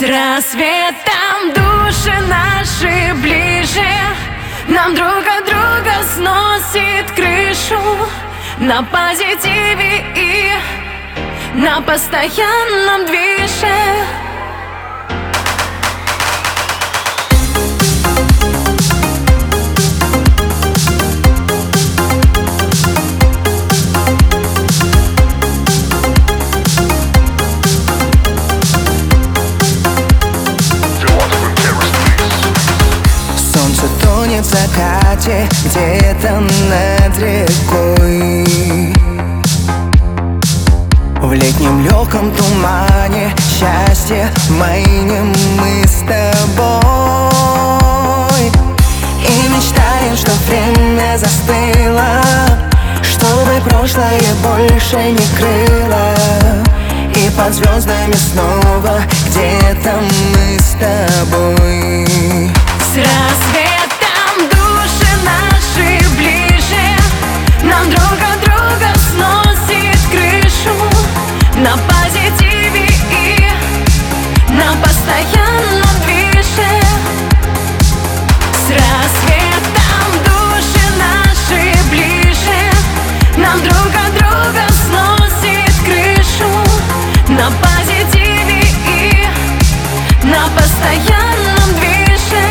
рассветом души наши ближе, нам друг от друга сносит крышу. На позитиве и на постоянном движе. Солнце тонет в закате где-то над рекой. В летнем легком тумане счастье маним мы с тобой. И мечтаем, что время застыло, чтобы прошлое больше не крыло. И под звездами снова где-то мы с тобой. С рассветом души наши ближе, нам друг от друга сносит крышу. На позитиве и на постоянном движе. С рассветом души наши ближе, нам друг от друга сносит крышу. На позитиве и на постоянном движе.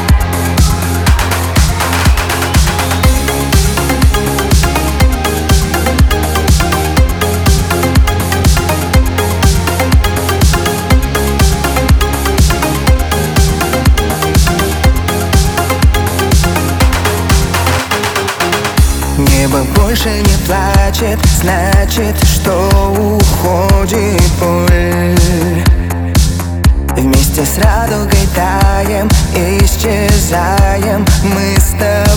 Небо больше не плачет, значит, что уходит боль. Вместе с радугой таем, исчезаем мы с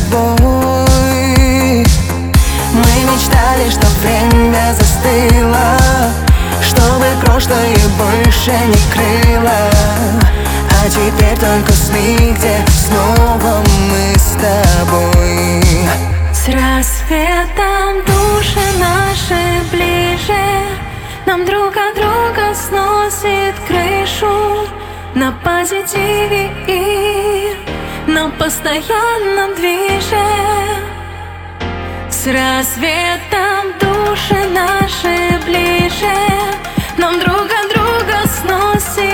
тобой. Мы мечтали, чтоб время застыло, чтобы прошлое больше не крыло. А теперь только сны, где снова мы с тобой. С рассветом души наши ближе, нам друг от друга сносит крышу. На позитиве и на постоянном движе. С рассветом души наши ближе, нам друг от друга сносит